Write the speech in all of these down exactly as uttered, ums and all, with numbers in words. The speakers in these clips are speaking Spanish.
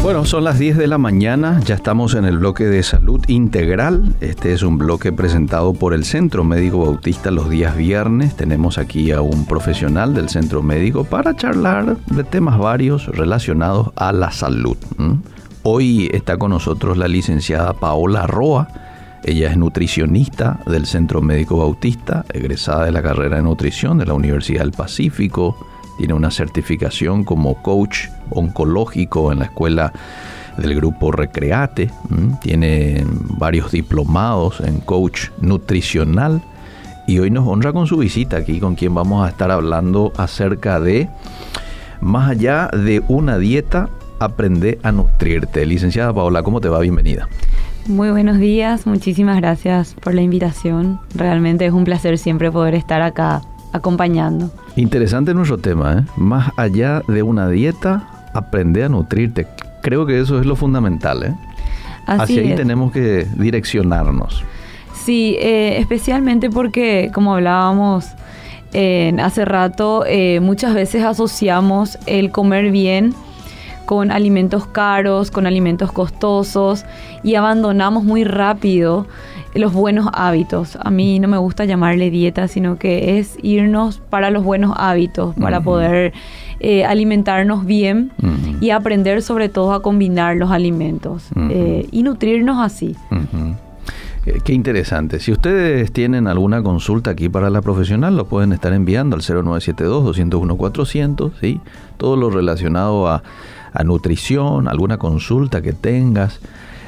Bueno, son las diez de la mañana, ya estamos en el bloque de salud integral. Este es un bloque presentado por el Centro Médico Bautista los días viernes. Tenemos aquí a un profesional del Centro Médico para charlar de temas varios relacionados a la salud. ¿Mm? Hoy está con nosotros la licenciada Paola Roa. Ella es nutricionista del Centro Médico Bautista, egresada de la carrera de nutrición de la Universidad del Pacífico. Tiene una certificación como coach oncológico en la escuela del grupo Recreate. Tiene varios diplomados en coach nutricional. Y hoy nos honra con su visita aquí, con quien vamos a estar hablando acerca de, más allá de una dieta, aprende a nutrirte. Licenciada Paola, ¿cómo te va? Bienvenida. Muy buenos días, muchísimas gracias por la invitación. Realmente es un placer siempre poder estar acá acompañando. Interesante nuestro tema, ¿eh? Más allá de una dieta, aprende a nutrirte. Creo que eso es lo fundamental, ¿eh? Así Hacia ahí es. tenemos que direccionarnos. Sí, eh, especialmente porque, como hablábamos eh, hace rato, eh, muchas veces asociamos el comer bien con alimentos caros, con alimentos costosos, y abandonamos muy rápido los buenos hábitos. A mí no me gusta llamarle dieta, sino que es irnos para los buenos hábitos, para uh-huh. poder eh, alimentarnos bien uh-huh. y aprender sobre todo a combinar los alimentos uh-huh. eh, y nutrirnos así. Uh-huh. Eh, qué interesante. Si ustedes tienen alguna consulta aquí para la profesional, lo pueden estar enviando al cero nueve siete dos, dos cero uno, cuatrocientos, ¿sí? Todo lo relacionado a, a nutrición, alguna consulta que tengas.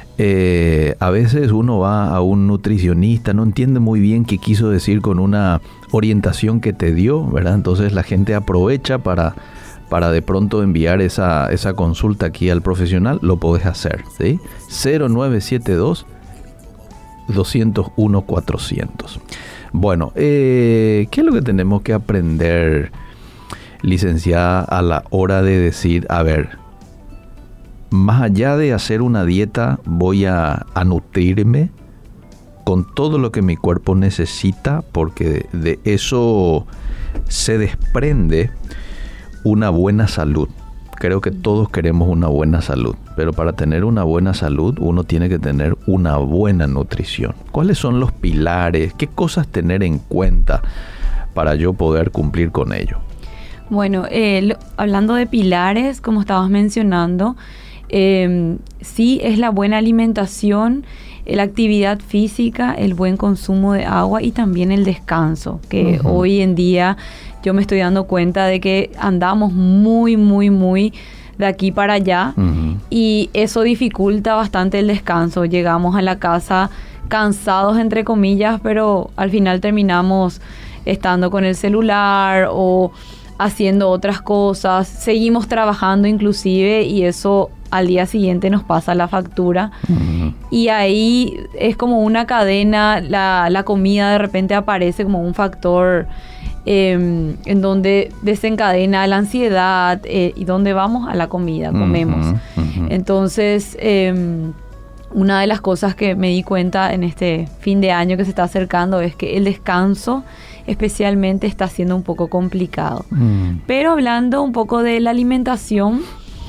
Eh, a veces uno va a un nutricionista, no entiende muy bien qué quiso decir con una orientación que te dio, ¿verdad? Entonces la gente aprovecha para, para de pronto enviar esa, esa consulta aquí al profesional. Lo podés hacer, ¿sí? cero nueve siete dos, dos cero uno, cuatrocientos. Bueno, eh, ¿qué es lo que tenemos que aprender, licenciada, a la hora de decir, a ver, más allá de hacer una dieta, voy a, a nutrirme con todo lo que mi cuerpo necesita, porque de, de eso se desprende una buena salud? Creo que todos queremos una buena salud, pero para tener una buena salud uno tiene que tener una buena nutrición. ¿Cuáles son los pilares? ¿Qué cosas tener en cuenta para yo poder cumplir con ello? Bueno, eh, lo, hablando de pilares, como estabas mencionando, Eh, sí es la buena alimentación, la actividad física, el buen consumo de agua y también el descanso, que uh-huh. hoy en día yo me estoy dando cuenta de que andamos muy, muy, muy de aquí para allá uh-huh. y eso dificulta bastante el descanso. Llegamos a la casa cansados, entre comillas, pero al final terminamos estando con el celular o haciendo otras cosas, seguimos trabajando inclusive, y eso al día siguiente nos pasa la factura. Uh-huh. Y ahí es como una cadena, la, la comida de repente aparece como un factor eh, en donde desencadena la ansiedad, eh, y donde vamos a la comida, comemos. Uh-huh. Uh-huh. Entonces, eh, una de las cosas que me di cuenta en este fin de año que se está acercando es que el descanso especialmente está siendo un poco complicado. Mm. Pero hablando un poco de la alimentación,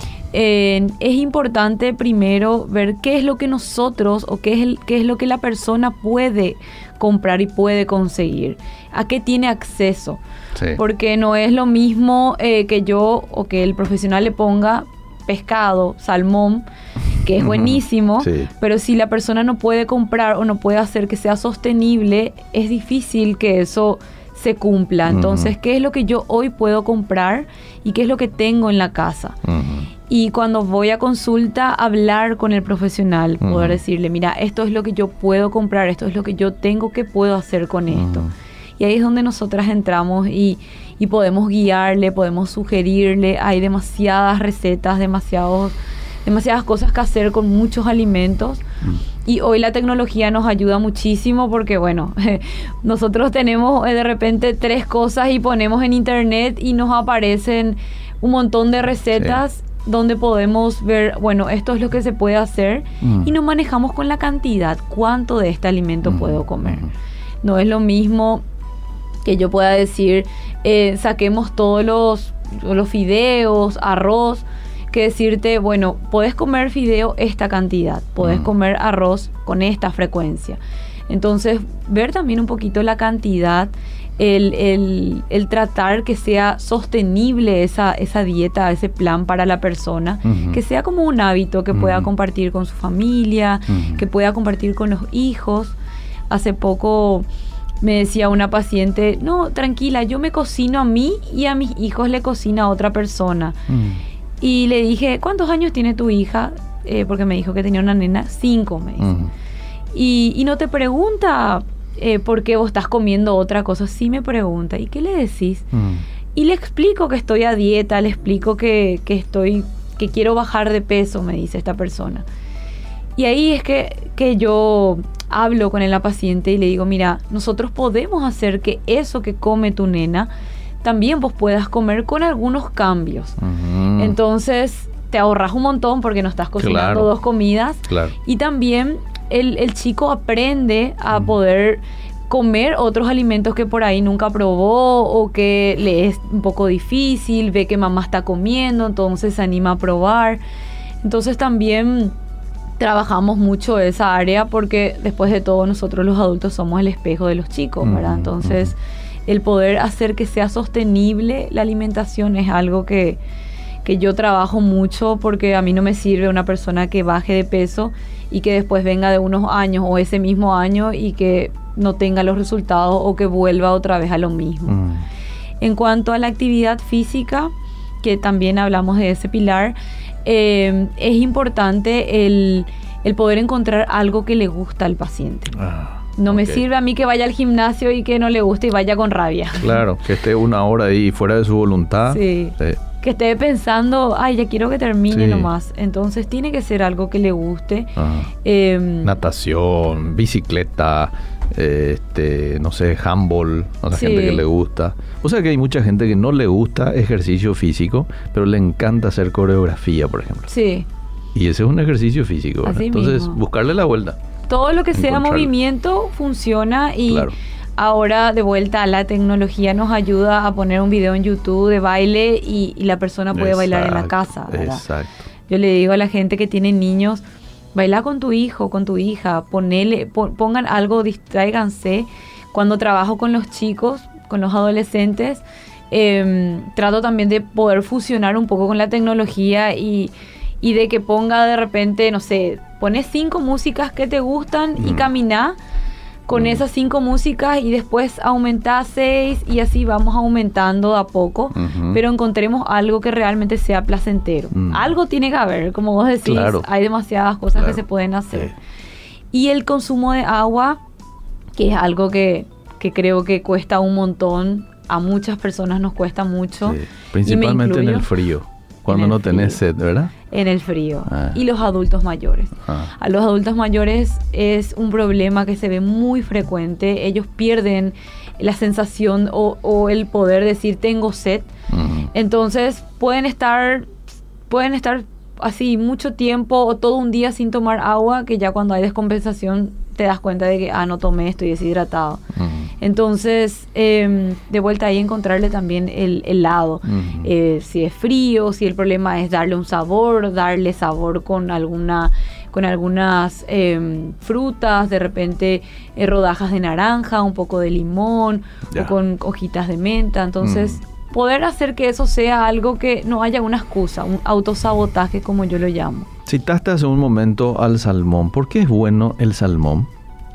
eh, es importante primero ver qué es lo que nosotros o qué es, el, qué es lo que la persona puede comprar y puede conseguir, a qué tiene acceso. Sí. Porque no es lo mismo eh, que yo o que el profesional le ponga pescado, salmón, que es buenísimo, sí. pero si la persona no puede comprar o no puede hacer que sea sostenible, es difícil que eso se cumpla. Entonces, uh-huh. ¿qué es lo que yo hoy puedo comprar y qué es lo que tengo en la casa? Uh-huh. Y cuando voy a consulta, hablar con el profesional, uh-huh. poder decirle, mira, esto es lo que yo puedo comprar, esto es lo que yo tengo, ¿qué puedo hacer con esto? Uh-huh. Y ahí es donde nosotras entramos y, y podemos guiarle, podemos sugerirle. Hay demasiadas recetas, demasiados... demasiadas cosas que hacer con muchos alimentos mm. y hoy la tecnología nos ayuda muchísimo porque bueno, eh, nosotros tenemos eh, de repente tres cosas y ponemos en internet y nos aparecen un montón de recetas sí. donde podemos ver, bueno, esto es lo que se puede hacer mm. y nos manejamos con la cantidad, cuánto de este alimento mm. puedo comer. Mm. No es lo mismo que yo pueda decir, eh, saquemos todos los, los fideos, arroz, que decirte, bueno, podés comer fideo esta cantidad, podés mm. comer arroz con esta frecuencia. Entonces, ver también un poquito la cantidad, el, el, el tratar que sea sostenible esa, esa dieta, ese plan para la persona, uh-huh. que sea como un hábito que uh-huh. pueda compartir con su familia, uh-huh. que pueda compartir con los hijos. Hace poco me decía una paciente, no, tranquila, yo me cocino a mí y a mis hijos le cocina a otra persona. Uh-huh. Y le dije, ¿cuántos años tiene tu hija? Eh, porque me dijo que tenía una nena, cinco, me dice. Uh-huh. Y, y no te pregunta eh, por qué vos estás comiendo otra cosa. Sí me pregunta. ¿Y qué le decís? Mm. Y le explico que estoy a dieta, le explico que, que estoy, que quiero bajar de peso, me dice esta persona. Y ahí es que, que yo hablo con la paciente y le digo, mira, nosotros podemos hacer que eso que come tu nena también vos puedas comer con algunos cambios. Uh-huh. Entonces te ahorras un montón porque no estás cocinando claro. dos comidas. Claro. Y también El, el chico aprende a poder comer otros alimentos que por ahí nunca probó o que le es un poco difícil, ve que mamá está comiendo, entonces se anima a probar. Entonces también trabajamos mucho esa área porque después de todo nosotros los adultos somos el espejo de los chicos, ¿verdad? Entonces uh-huh. el poder hacer que sea sostenible la alimentación es algo que, que yo trabajo mucho porque a mí no me sirve una persona que baje de peso y que después venga de unos años o ese mismo año y que no tenga los resultados o que vuelva otra vez a lo mismo. Mm. En cuanto a la actividad física, que también hablamos de ese pilar, eh, es importante el, el poder encontrar algo que le gusta al paciente. Ah, no okay. me sirve a mí que vaya al gimnasio y que no le guste y vaya con rabia. Claro, que esté una hora ahí fuera de su voluntad. Sí. sí. Que esté pensando, ay, ya quiero que termine sí. nomás. Entonces tiene que ser algo que le guste. Eh, Natación, bicicleta, eh, este, no sé, handball, a la sí. gente que le gusta. O sea que hay mucha gente que no le gusta ejercicio físico, pero le encanta hacer coreografía, por ejemplo. Sí. Y ese es un ejercicio físico. Entonces, mismo. buscarle la vuelta. Todo lo que sea movimiento funciona y... Claro. Ahora, de vuelta a la tecnología, nos ayuda a poner un video en YouTube de baile y, y la persona puede exacto, bailar en la casa, ¿verdad? Exacto. Yo le digo a la gente que tiene niños, baila con tu hijo, con tu hija, ponele, pon, pongan algo, distráiganse. Cuando trabajo con los chicos, con los adolescentes, eh, trato también de poder fusionar un poco con la tecnología y, y de que ponga de repente, no sé, pones cinco músicas que te gustan mm. y camina con mm. esas cinco músicas y después aumentá seis y así vamos aumentando de a poco, uh-huh. pero encontremos algo que realmente sea placentero. Mm. Algo tiene que haber, como vos decís, claro. hay demasiadas cosas claro. que se pueden hacer. Sí. Y el consumo de agua, que es algo que, que creo que cuesta un montón, a muchas personas nos cuesta mucho. Sí. Principalmente en el frío, cuando no tenés sed, ¿verdad? En el frío. Ah. Y los adultos mayores. Ah. A los adultos mayores es un problema que se ve muy frecuente. Ellos pierden la sensación o, o el poder decir tengo sed. Uh-huh. Entonces pueden estar, pueden estar así mucho tiempo o todo un día sin tomar agua, que ya cuando hay descompensación te das cuenta de que, ah, no tomé, estoy deshidratado. Uh-huh. Entonces, eh, de vuelta ahí encontrarle también el helado. Uh-huh. Eh, si es frío, si el problema es darle un sabor, darle sabor con alguna con algunas eh, frutas, de repente eh, rodajas de naranja, un poco de limón, yeah. o con hojitas de menta. Entonces, uh-huh. poder hacer que eso sea algo que no haya una excusa, un autosabotaje como yo lo llamo. Citaste hace un momento al salmón. ¿Por qué es bueno el salmón?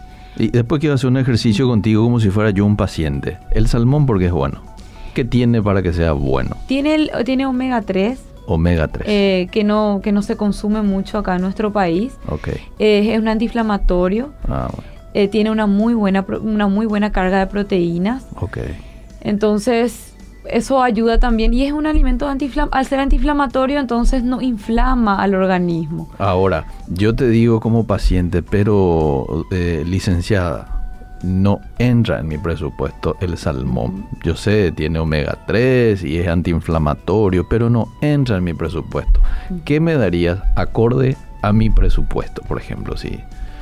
Y después quiero hacer un ejercicio contigo como si fuera yo un paciente. ¿El salmón por qué es bueno? ¿Qué tiene para que sea bueno? Tiene, el, tiene omega tres. Omega tres. Eh, que, no, que no se consume mucho acá en nuestro país. Okay. Eh, es un antiinflamatorio. Ah, bueno. eh, tiene una muy, buena, una muy buena carga de proteínas. Okay. Entonces... eso ayuda también y es un alimento antiinflam- al ser antiinflamatorio, entonces no inflama al organismo. Ahora, yo te digo como paciente, pero eh, licenciada, no entra en mi presupuesto el salmón. Yo sé, tiene omega tres y es antiinflamatorio, pero no entra en mi presupuesto. ¿Qué me darías acorde a mi presupuesto, por ejemplo? Sí.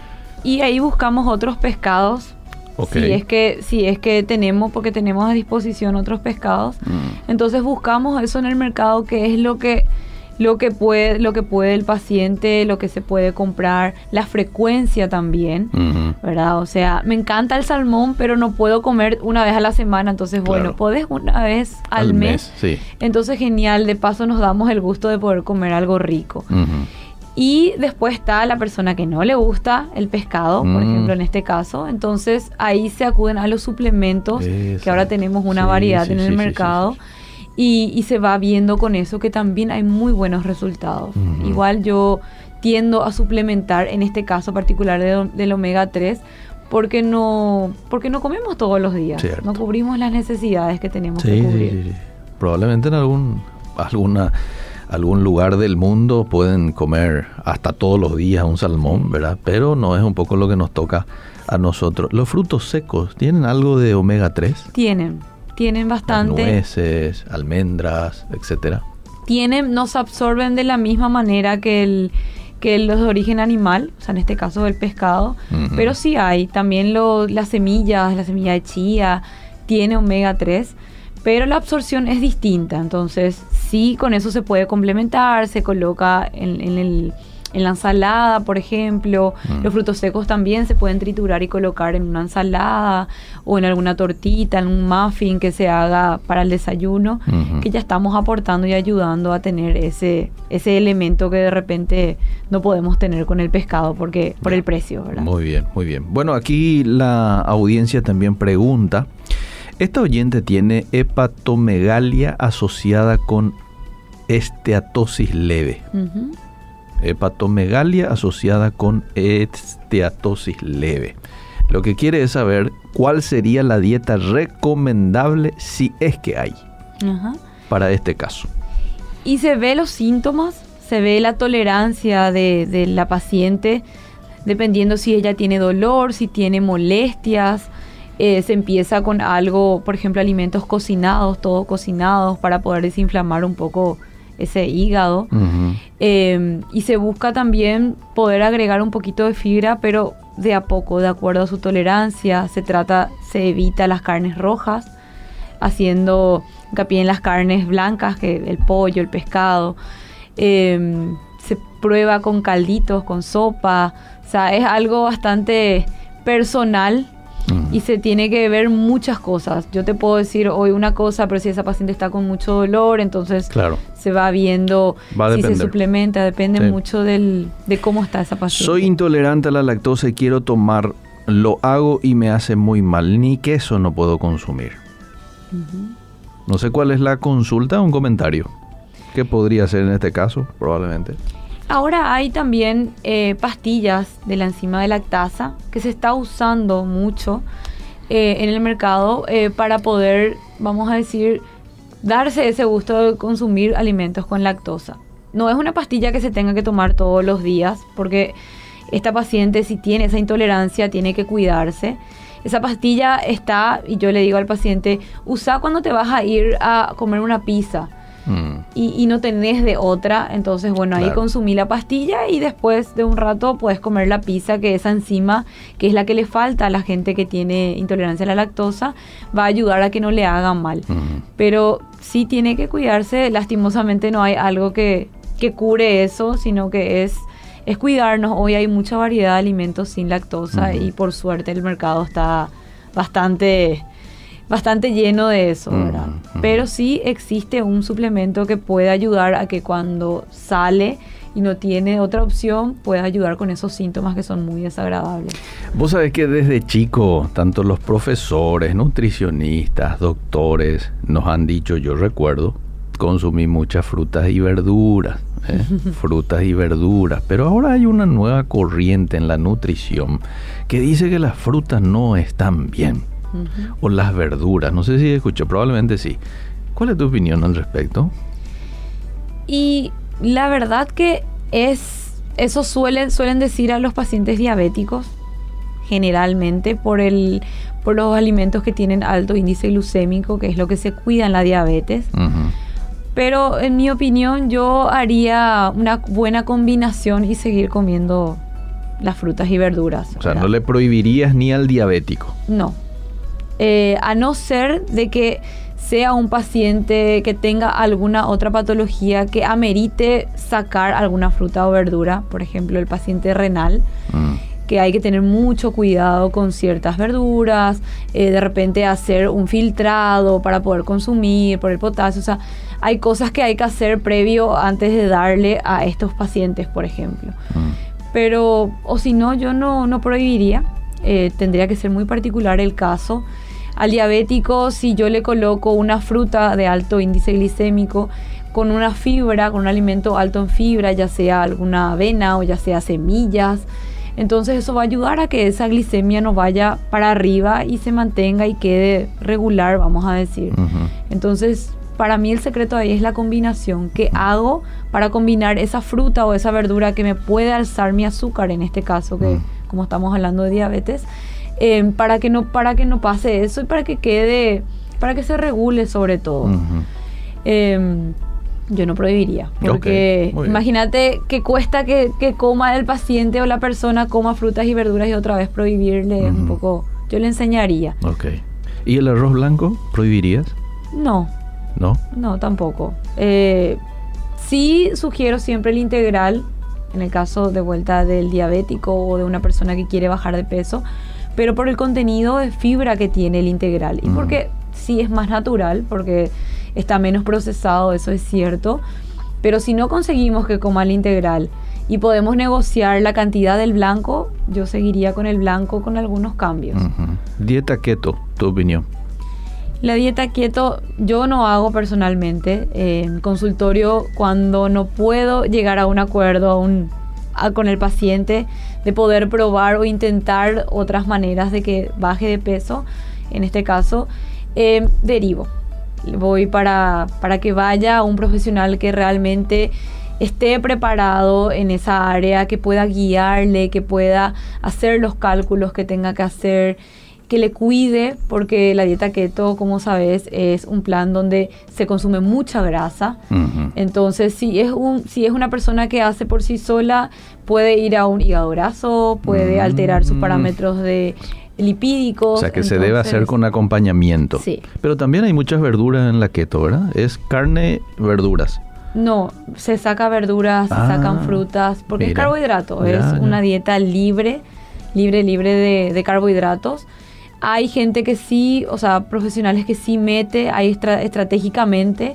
Y ahí buscamos otros pescados. Okay. Si es que si es que tenemos, porque tenemos a disposición otros pescados, mm. entonces buscamos eso en el mercado, que es lo que lo que puede, lo que puede el paciente, lo que se puede comprar, la frecuencia también, uh-huh. ¿verdad? O sea, me encanta el salmón, pero no puedo comer una vez a la semana, entonces claro. bueno, podés una vez al, al mes, mes sí. Entonces genial, de paso nos damos el gusto de poder comer algo rico. Uh-huh. Y después está la persona que no le gusta el pescado, mm. por ejemplo, en este caso. Entonces, ahí se acuden a los suplementos, Eso. que ahora tenemos una sí, variedad sí, en el sí, mercado. Sí, sí, sí. Y, y se va viendo con eso que también hay muy buenos resultados. Mm-hmm. Igual yo tiendo a suplementar, en este caso particular de, del omega tres, porque no, porque no comemos todos los días. Cierto. No cubrimos las necesidades que tenemos sí, que cubrir. Sí, sí, sí. Probablemente en algún, alguna... algún lugar del mundo pueden comer hasta todos los días un salmón, ¿verdad? Pero no es un poco lo que nos toca a nosotros. ¿Los frutos secos tienen algo de omega tres? Tienen, tienen bastante. Las nueces, almendras, etcétera. Tienen, no se absorben de la misma manera que el que los de origen animal, o sea, en este caso el pescado, uh-huh. pero sí hay. También lo, las semillas, la semilla de chía, tiene omega tres. Pero la absorción es distinta, entonces sí, con eso se puede complementar, se coloca en, en, el, en la ensalada, por ejemplo. Mm. Los frutos secos también se pueden triturar y colocar en una ensalada o en alguna tortita, en un muffin que se haga para el desayuno, mm-hmm. que ya estamos aportando y ayudando a tener ese, ese elemento que de repente no podemos tener con el pescado porque por el precio, ¿verdad? Muy bien, muy bien. Bueno, aquí la audiencia también pregunta. Esta oyente tiene hepatomegalia asociada con esteatosis leve. Uh-huh. Hepatomegalia asociada con esteatosis leve. Lo que quiere es saber cuál sería la dieta recomendable, si es que hay, uh-huh. para este caso. Y se ve los síntomas, se ve la tolerancia de, de la paciente, dependiendo si ella tiene dolor, si tiene molestias. Eh, se empieza con algo, por ejemplo, alimentos cocinados, todo cocinados, para poder desinflamar un poco ese hígado. Uh-huh. Eh, y se busca también poder agregar un poquito de fibra, pero de a poco, de acuerdo a su tolerancia. Se trata, se evita las carnes rojas, haciendo hincapié en las carnes blancas, que el pollo, el pescado. Eh, se prueba con calditos, con sopa. O sea, es algo bastante personal. Y se tiene que ver muchas cosas. Yo te puedo decir hoy una cosa, pero si esa paciente está con mucho dolor, entonces claro. se va viendo va si se suplementa, depende sí. mucho del, de cómo está esa paciente. Soy intolerante a la lactosa y quiero tomar, lo hago y me hace muy mal. Ni queso no puedo consumir. Uh-huh. No sé cuál es la consulta o un comentario. ¿Qué podría ser en este caso? Probablemente. Ahora hay también eh, pastillas de la enzima de lactasa que se está usando mucho eh, en el mercado eh, para poder, vamos a decir, darse ese gusto de consumir alimentos con lactosa. No es una pastilla que se tenga que tomar todos los días, porque esta paciente, si tiene esa intolerancia, tiene que cuidarse. Esa pastilla está, y yo le digo al paciente, usa cuando te vas a ir a comer una pizza. Mm. Y, y no tenés de otra, entonces bueno, claro. ahí consumí la pastilla y después de un rato puedes comer la pizza, que esa enzima, que es la que le falta a la gente que tiene intolerancia a la lactosa, va a ayudar a que no le hagan mal. Mm. Pero sí tiene que cuidarse, lastimosamente no hay algo que, que cure eso, sino que es, es cuidarnos. Hoy hay mucha variedad de alimentos sin lactosa mm. y por suerte el mercado está bastante... bastante lleno de eso, ¿verdad? Uh-huh. Pero sí existe un suplemento que puede ayudar a que cuando sale y no tiene otra opción, pueda ayudar con esos síntomas que son muy desagradables. Vos sabés que desde chico, tanto los profesores, nutricionistas, doctores, nos han dicho, yo recuerdo, consumí muchas frutas y verduras, ¿eh? frutas y verduras, pero ahora hay una nueva corriente en la nutrición que dice que las frutas no están bien. Uh-huh. O las verduras, no sé si escuché, probablemente sí. ¿Cuál es tu opinión al respecto? Y la verdad que es eso suelen, suelen decir a los pacientes diabéticos, generalmente por el por los alimentos que tienen alto índice glucémico, que es lo que se cuida en la diabetes. Uh-huh. Pero en mi opinión yo haría una buena combinación y seguir comiendo las frutas y verduras. O sea, ¿verdad? No le prohibirías ni al diabético. No. Eh, a no ser de que sea un paciente que tenga alguna otra patología que amerite sacar alguna fruta o verdura, por ejemplo el paciente renal, mm. que hay que tener mucho cuidado con ciertas verduras, eh, de repente hacer un filtrado para poder consumir por el potasio, o sea, hay cosas que hay que hacer previo antes de darle a estos pacientes, por ejemplo. Mm. Pero, o si no, yo no, no prohibiría, eh, tendría que ser muy particular el caso. Al diabético, si yo le coloco una fruta de alto índice glicémico con una fibra, con un alimento alto en fibra, ya sea alguna avena o ya sea semillas, entonces eso va a ayudar a que esa glicemia no vaya para arriba y se mantenga y quede regular, vamos a decir. Uh-huh. Entonces, para mí el secreto ahí es la combinación. ¿Qué hago para combinar esa fruta o esa verdura que me puede alzar mi azúcar, en este caso, que uh-huh. como estamos hablando de diabetes, Eh, para que no para que no pase eso y para que quede, para que se regule sobre todo. Uh-huh. Eh, yo no prohibiría, porque okay, imagínate que cuesta que, que coma el paciente o la persona coma frutas y verduras y otra vez prohibirle, uh-huh. un poco, yo le enseñaría. Okay. ¿Y el arroz blanco prohibirías? No. ¿No? No, tampoco. Eh, sí sugiero siempre el integral, en el caso de vuelta del diabético o de una persona que quiere bajar de peso, pero por el contenido de fibra que tiene el integral y mm. porque sí es más natural, porque está menos procesado, eso es cierto, pero si no conseguimos que coma el integral y podemos negociar la cantidad del blanco, yo seguiría con el blanco con algunos cambios. Uh-huh. Dieta keto, tu opinión. La dieta keto yo no hago personalmente en consultorio cuando no puedo llegar a un acuerdo, a un con el paciente, de poder probar o intentar otras maneras de que baje de peso. En este caso, eh, derivo. Voy para, para que vaya a un profesional que realmente esté preparado en esa área, que pueda guiarle, que pueda hacer los cálculos que tenga que hacer, que le cuide, porque la dieta keto, como sabes, es un plan donde se consume mucha grasa. Uh-huh. Entonces, si es un si es una persona que hace por sí sola, puede ir a un hígado graso, puede uh-huh. alterar sus parámetros de lipídicos. O sea, que entonces, se debe hacer con acompañamiento. Sí. Pero también hay muchas verduras en la keto, ¿verdad? Es carne, verduras. No, se saca verduras, ah, se sacan frutas, porque mira, es carbohidrato. Ya, es ya. Una dieta libre, libre, libre de, de carbohidratos. Hay gente que sí, o sea, profesionales que sí mete, hay estra- estratégicamente,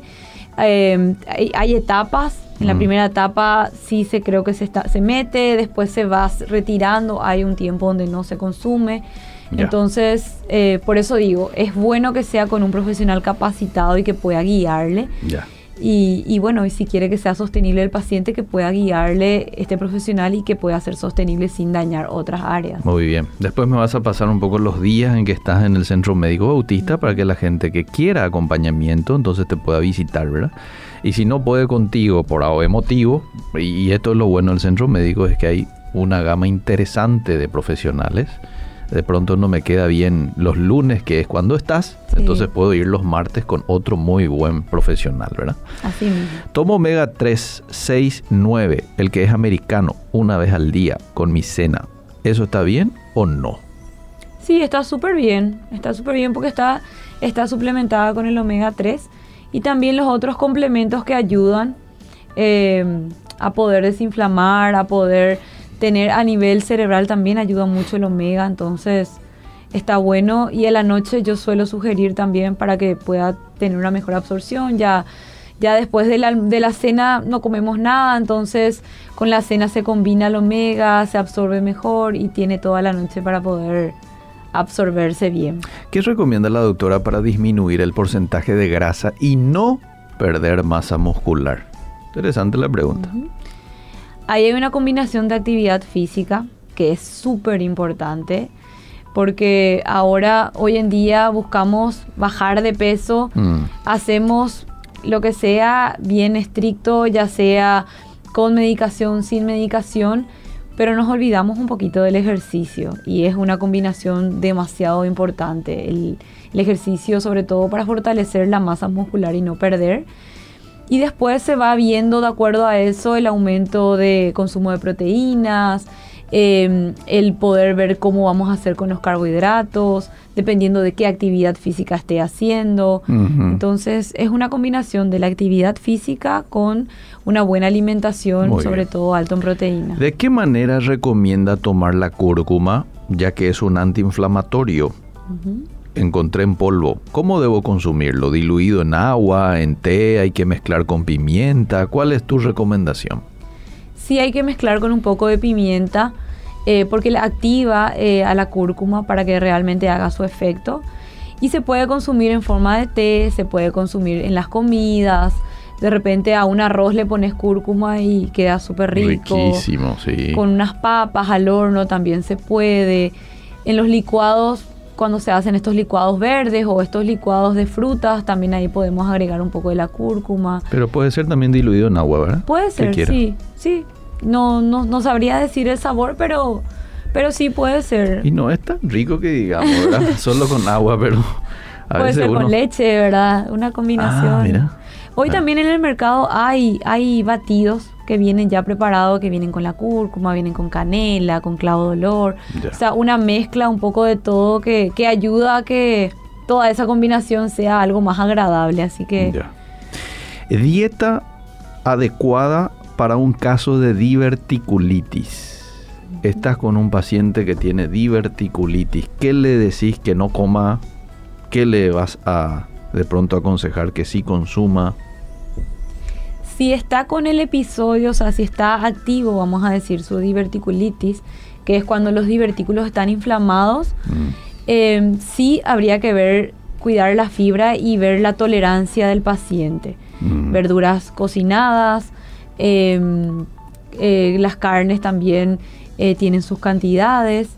eh, hay, hay etapas. En mm. la primera etapa sí se creo que se, está, se mete, después se va retirando, hay un tiempo donde no se consume. Ya. Entonces, eh, por eso digo, es bueno que sea con un profesional capacitado y que pueda guiarle. Ya. Y, y bueno, y si quiere que sea sostenible el paciente, que pueda guiarle este profesional y que pueda ser sostenible sin dañar otras áreas. Muy bien. Después me vas a pasar un poco los días en que estás en el Centro Médico Bautista uh-huh. para que la gente que quiera acompañamiento entonces te pueda visitar, ¿verdad? Y si no puede contigo por A O E motivo, y esto es lo bueno del Centro Médico, es que hay una gama interesante de profesionales. De pronto no me queda bien los lunes, que es cuando estás, sí. entonces puedo ir los martes con otro muy buen profesional, ¿verdad? Así mismo. Tomo omega tres, seis, nueve, el que es americano, una vez al día con mi cena. ¿Eso está bien o no? Sí, está súper bien, está súper bien porque está, está suplementada con el omega tres y también los otros complementos que ayudan eh, a poder desinflamar, a poder tener a nivel cerebral, también ayuda mucho el omega, entonces está bueno. Y en la noche yo suelo sugerir también para que pueda tener una mejor absorción. Ya, ya después de la, de la cena no comemos nada, entonces con la cena se combina el omega, se absorbe mejor y tiene toda la noche para poder absorberse bien. ¿Qué recomienda la doctora para disminuir el porcentaje de grasa y no perder masa muscular? Interesante la pregunta. Uh-huh. Ahí hay una combinación de actividad física que es súper importante, porque ahora, hoy en día, buscamos bajar de peso, mm. hacemos lo que sea bien estricto, ya sea con medicación, sin medicación, pero nos olvidamos un poquito del ejercicio y es una combinación demasiado importante. El, el ejercicio, sobre todo para fortalecer la masa muscular y no perder. y después se va viendo de acuerdo a eso el aumento de consumo de proteínas, eh, el poder ver cómo vamos a hacer con los carbohidratos, dependiendo de qué actividad física esté haciendo. Uh-huh. Entonces es una combinación de la actividad física con una buena alimentación, muy sobre bien. Todo alto en proteínas. ¿De qué manera recomienda tomar la cúrcuma, ya que es un antiinflamatorio? Uh-huh. Encontré en polvo. ¿Cómo debo consumirlo? ¿Diluido en agua, en té? ¿Hay que mezclar con pimienta? ¿Cuál es tu recomendación? Sí, hay que mezclar con un poco de pimienta eh, porque la activa eh, a la cúrcuma para que realmente haga su efecto. Y se puede consumir en forma de té, se puede consumir en las comidas. De repente a un arroz le pones cúrcuma y queda súper rico. Riquísimo, sí. Con unas papas al horno también se puede. En los licuados, cuando se hacen estos licuados verdes o estos licuados de frutas, también ahí podemos agregar un poco de la cúrcuma. Pero puede ser también diluido en agua, ¿verdad? Puede ser, sí, sí. No, no, no sabría decir el sabor, pero, pero sí puede ser. Y no es tan rico que digamos, ¿verdad? Solo con agua, pero a puede veces ser uno... con leche, ¿verdad? Una combinación. Ah, mira. Hoy ah. también en el mercado hay, hay batidos que vienen ya preparados, que vienen con la cúrcuma, vienen con canela, con clavo de olor. Ya. O sea, una mezcla un poco de todo que, que ayuda a que toda esa combinación sea algo más agradable. Así que... Ya. Dieta adecuada para un caso de diverticulitis. Uh-huh. Estás con un paciente que tiene diverticulitis. ¿Qué le decís que no coma? ¿Qué le vas a de pronto aconsejar que sí consuma? Si está con el episodio, o sea, si está activo, vamos a decir, su diverticulitis, que es cuando los divertículos están inflamados, mm. eh, sí habría que ver, cuidar la fibra y ver la tolerancia del paciente. Mm. Verduras cocinadas, eh, eh, las carnes también eh, tienen sus cantidades.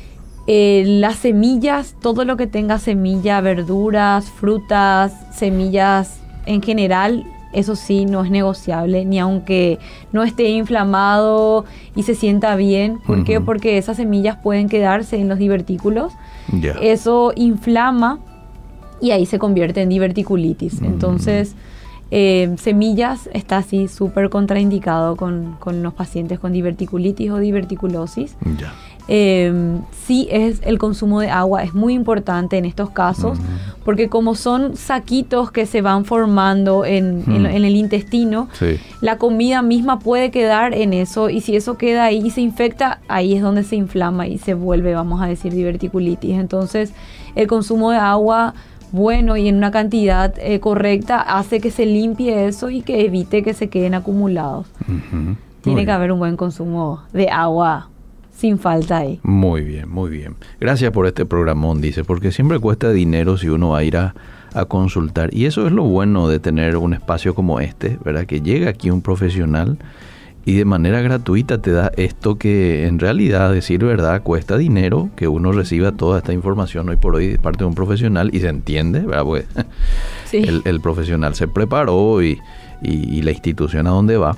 Eh, las semillas, todo lo que tenga semilla, verduras, frutas, semillas en general, eso sí no es negociable, ni aunque no esté inflamado y se sienta bien. ¿Por uh-huh. qué? Porque esas semillas pueden quedarse en los divertículos. Yeah. Eso inflama y ahí se convierte en diverticulitis. Uh-huh. Entonces, eh, semillas está así súper contraindicado con, con los pacientes con diverticulitis o diverticulosis. Yeah. Eh, sí es el consumo de agua, es muy importante en estos casos, uh-huh. porque como son saquitos que se van formando en, uh-huh. en, en el intestino, sí. la comida misma puede quedar en eso, y si eso queda ahí y se infecta, ahí es donde se inflama y se vuelve, vamos a decir, diverticulitis. Entonces el consumo de agua bueno y en una cantidad eh, correcta hace que se limpie eso y que evite que se queden acumulados. Uh-huh. Tiene que haber un buen consumo de agua sin falta ahí. Muy bien, muy bien. Gracias por este programón, dice, porque siempre cuesta dinero si uno va a ir a, a consultar. Y eso es lo bueno de tener un espacio como este, ¿verdad? Que llega aquí un profesional y de manera gratuita te da esto que en realidad, a decir verdad, cuesta dinero que uno reciba toda esta información hoy por hoy de parte de un profesional y se entiende, ¿verdad? Pues sí. el, el profesional se preparó y, y, y la institución a donde va.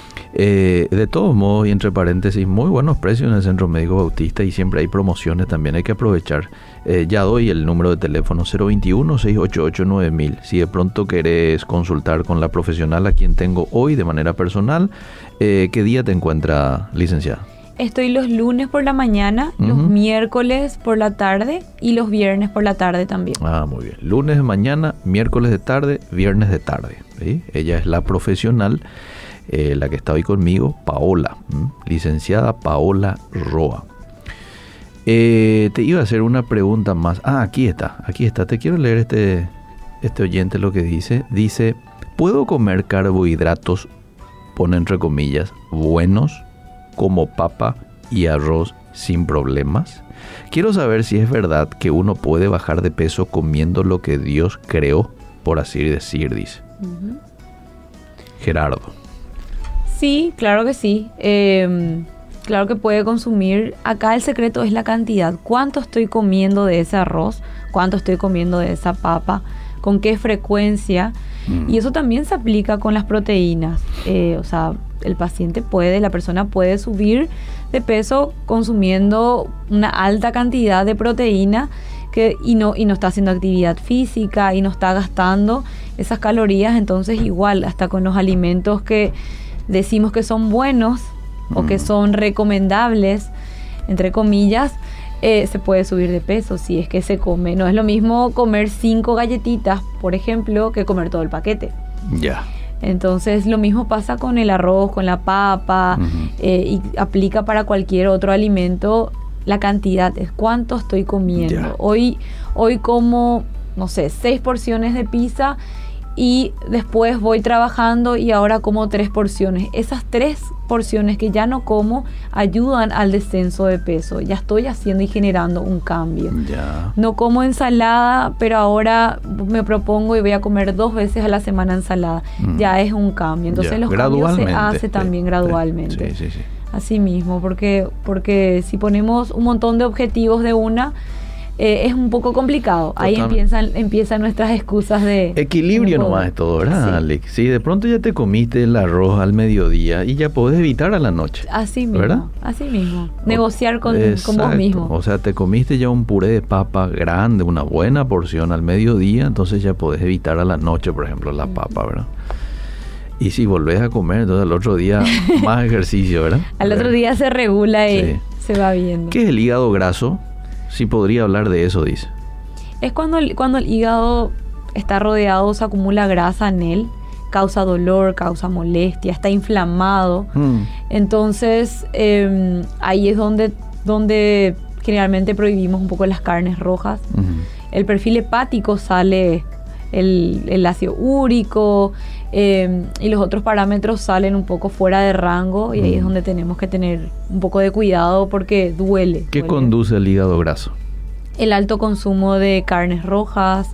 Eh, de todos modos, y entre paréntesis, muy buenos precios en el Centro Médico Bautista y siempre hay promociones, también hay que aprovechar. Eh, ya doy el número de teléfono cero veintiuno, seiscientos ochenta y ocho, nueve mil. Si de pronto querés consultar con la profesional a quien tengo hoy de manera personal, eh, ¿qué día te encuentra, licenciada? Estoy los lunes por la mañana, uh-huh. los miércoles por la tarde y los viernes por la tarde también. Ah, muy bien. Lunes de mañana, miércoles de tarde, viernes de tarde. ¿Sí? Ella es la profesional. Eh, la que está hoy conmigo, Paola, ¿m? licenciada Paola Roa. Eh, te iba a hacer una pregunta más. Ah, aquí está, aquí está. Te quiero leer este, este oyente lo que dice. Dice, ¿puedo comer carbohidratos, pone entre comillas, buenos, como papa y arroz sin problemas? Quiero saber si es verdad que uno puede bajar de peso comiendo lo que Dios creó, por así decir, dice. Uh-huh. Gerardo. Sí, claro que sí. Eh, claro que puede consumir. Acá el secreto es la cantidad. ¿Cuánto estoy comiendo de ese arroz? ¿Cuánto estoy comiendo de esa papa? ¿Con qué frecuencia? Mm. Y eso también se aplica con las proteínas. Eh, o sea, el paciente puede, la persona puede subir de peso consumiendo una alta cantidad de proteína que, y, no, y no está haciendo actividad física y no está gastando esas calorías. Entonces igual, hasta con los alimentos que decimos que son buenos mm. o que son recomendables, entre comillas, eh, se puede subir de peso si es que se come. No es lo mismo comer cinco galletitas, por ejemplo, que comer todo el paquete. Ya. Yeah. Entonces lo mismo pasa con el arroz, con la papa, uh-huh. eh, y aplica para cualquier otro alimento. La cantidad es cuánto estoy comiendo. Yeah. Hoy, hoy como, no sé, seis porciones de pizza y después voy trabajando y ahora como tres porciones. Esas tres porciones que ya no como ayudan al descenso de peso. Ya estoy haciendo y generando un cambio. Yeah. No como ensalada, pero ahora me propongo y voy a comer dos veces a la semana ensalada. Mm. Ya es un cambio. Entonces yeah. los cambios se hace también sí, gradualmente. Sí, sí, sí. Así mismo, porque, porque si ponemos un montón de objetivos de una, Eh, es un poco complicado. Totalmente. Ahí empiezan, empiezan nuestras excusas de... Equilibrio no nomás es todo, ¿verdad, sí. Alex? Sí, de pronto ya te comiste el arroz al mediodía y ya podés evitar a la noche. Así mismo, ¿verdad? Así mismo. Negociar con, con vos mismo. O sea, te comiste ya un puré de papa grande, una buena porción al mediodía, entonces ya podés evitar a la noche, por ejemplo, la papa, ¿verdad? Y si volvés a comer, entonces al otro día más ejercicio, ¿verdad? Al otro día se regula y sí. se va viendo. ¿Qué es el hígado graso? Sí podría hablar de eso, dice. Es cuando el, cuando el hígado está rodeado, se acumula grasa en él, causa dolor, causa molestia, está inflamado. Mm. Entonces, eh, ahí es donde, donde generalmente prohibimos un poco las carnes rojas. Mm. El perfil hepático sale el, el ácido úrico eh, y los otros parámetros salen un poco fuera de rango y mm. ahí es donde tenemos que tener un poco de cuidado porque duele. ¿Qué duele. conduce al hígado graso? El alto consumo de carnes rojas,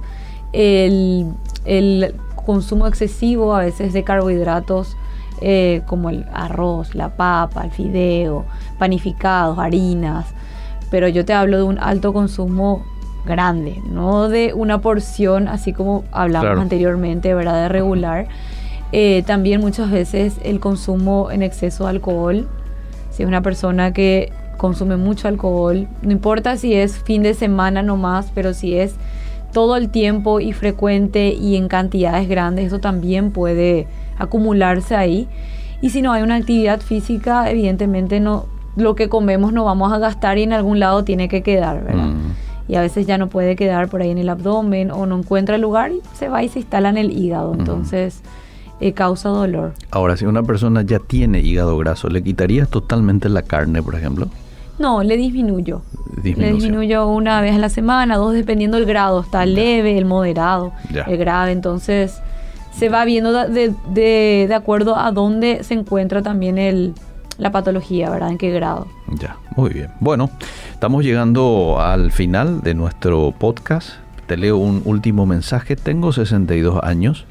el, el consumo excesivo a veces de carbohidratos eh, como el arroz, la papa, el fideo, panificados, harinas, pero yo te hablo de un alto consumo grande, no de una porción así como hablamos claro. anteriormente, ¿verdad? De regular. Eh, también muchas veces el consumo en exceso de alcohol. Si es una persona que consume mucho alcohol, no importa si es fin de semana nomás, pero si es todo el tiempo y frecuente y en cantidades grandes, eso también puede acumularse ahí. Y si no hay una actividad física, evidentemente no, lo que comemos no vamos a gastar y en algún lado tiene que quedar, ¿verdad? Mm. Y a veces ya no puede quedar por ahí en el abdomen o no encuentra el lugar y se va y se instala en el hígado. Entonces eh, causa dolor. Ahora, si una persona ya tiene hígado graso, ¿le quitarías totalmente la carne, por ejemplo? No, le disminuyo. Le disminuyo una vez a la semana, dos, dependiendo del grado. Está el leve, el moderado, ya. el grave. Entonces se va viendo de, de, de acuerdo a dónde se encuentra también el... la patología, ¿verdad? ¿En qué grado? Ya, muy bien. Bueno, estamos llegando al final de nuestro podcast. Te leo un último mensaje. Tengo sesenta y dos años.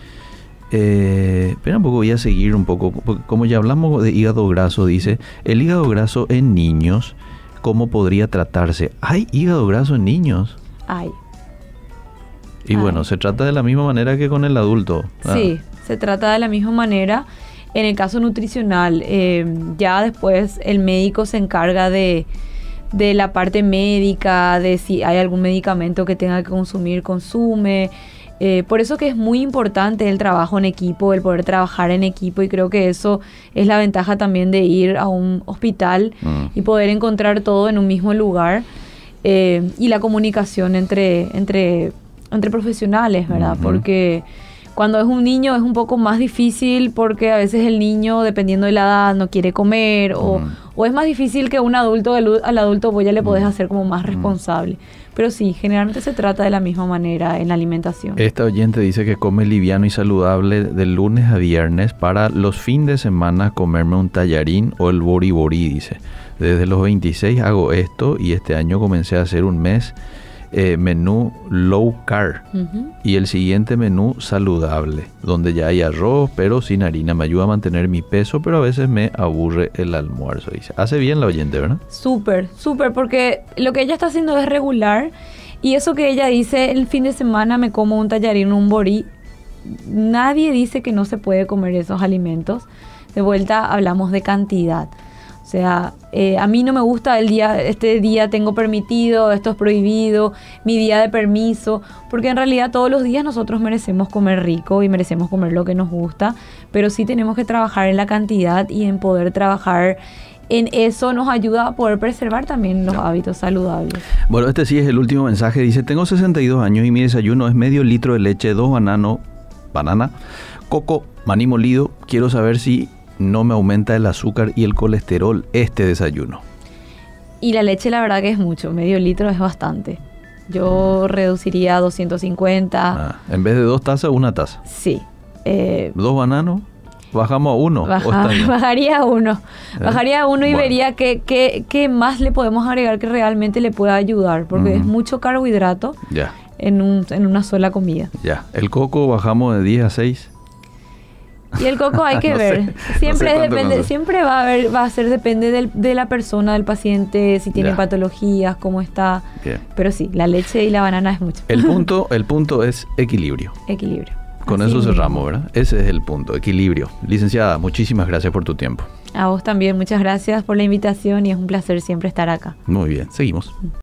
Eh, espera un poco, voy a seguir un poco. Como ya hablamos de hígado graso, dice, el hígado graso en niños, ¿cómo podría tratarse? ¿Hay hígado graso en niños? Hay. Y Hay. bueno, se trata de la misma manera que con el adulto. Sí, ah. se trata de la misma manera. En el caso nutricional, eh, ya después el médico se encarga de, de la parte médica, de si hay algún medicamento que tenga que consumir, consume. Eh, por eso que es muy importante el trabajo en equipo, el poder trabajar en equipo, y creo que eso es la ventaja también de ir a un hospital mm. y poder encontrar todo en un mismo lugar, eh, y la comunicación entre, entre, entre profesionales, ¿verdad? Mm-hmm. Porque cuando es un niño es un poco más difícil porque a veces el niño, dependiendo de la edad, no quiere comer mm. o, o es más difícil que un adulto, al adulto vos ya le podés mm. hacer como más responsable. Mm. Pero sí, generalmente se trata de la misma manera en la alimentación. Esta oyente dice que come liviano y saludable de lunes a viernes, para los fines de semana comerme un tallarín o el bori bori, dice. Desde los veintiséis hago esto y este año comencé a hacer un mes Eh, menú low carb uh-huh. y el siguiente menú saludable, donde ya hay arroz pero sin harina. Me ayuda a mantener mi peso, pero a veces me aburre el almuerzo, dice. Hace bien la oyente, ¿verdad? Súper, súper, porque lo que ella está haciendo es regular, y eso que ella dice, el fin de semana me como un tallarín, un borí, nadie dice que no se puede comer esos alimentos. De vuelta hablamos de cantidad. O O sea, eh, a mí no me gusta el día, este día tengo permitido, esto es prohibido, mi día de permiso, porque en realidad todos los días nosotros merecemos comer rico y merecemos comer lo que nos gusta, pero sí tenemos que trabajar en la cantidad y en poder trabajar en eso nos ayuda a poder preservar también los no. hábitos saludables. Bueno, este sí es el último mensaje. Dice, tengo sesenta y dos años y mi desayuno es medio litro de leche, dos bananos, banana, coco, maní molido. Quiero saber si no me aumenta el azúcar y el colesterol este desayuno. Y la leche la verdad que es mucho, medio litro es bastante. Yo reduciría a doscientos cincuenta. Ah, en vez de dos tazas, una taza. Sí. Eh, ¿Dos bananos? ¿Bajamos a uno? Baja, bajaría a uno. ¿Eh? Bajaría a uno y bueno. vería qué, qué, qué más le podemos agregar que realmente le pueda ayudar, porque uh-huh. es mucho carbohidrato ya. en, un, en una sola comida. Ya. ¿El coco bajamos de diez a seis? Y el coco hay que no ver. Sé, siempre no sé depende, siempre va a haber, va a ser depende del, de la persona, del paciente, si tiene ya. patologías, cómo está. Bien. Pero sí, la leche y la banana es mucho. El punto, el punto es equilibrio. Equilibrio. Con Así eso cerramos, ¿verdad? Ese es el punto, equilibrio. Licenciada, muchísimas gracias por tu tiempo. A vos también, muchas gracias por la invitación y es un placer siempre estar acá. Muy bien, seguimos.